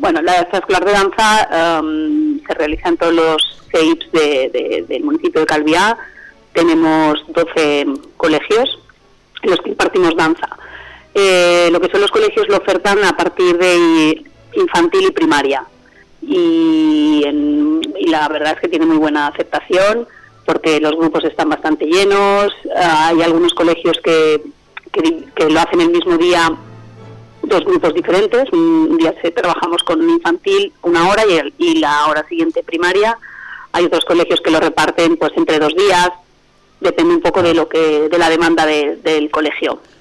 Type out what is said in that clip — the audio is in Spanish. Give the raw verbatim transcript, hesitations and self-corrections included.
Bueno, la extraescolar de danza um, se realiza en todos los C E I Ps de, de, del municipio de Calviá. Tenemos doce colegios en los que impartimos danza. Eh, lo que son los colegios lo ofertan a partir de infantil y primaria. Y, en, y la verdad es que tiene muy buena aceptación porque los grupos están bastante llenos. Uh, hay algunos colegios que, que, que lo hacen el mismo día, dos grupos diferentes. Un día se trabajamos con infantil una hora y, el, y la hora siguiente primaria. Hay otros colegios que lo reparten pues entre dos días, depende un poco de lo que de la demanda de, del colegio.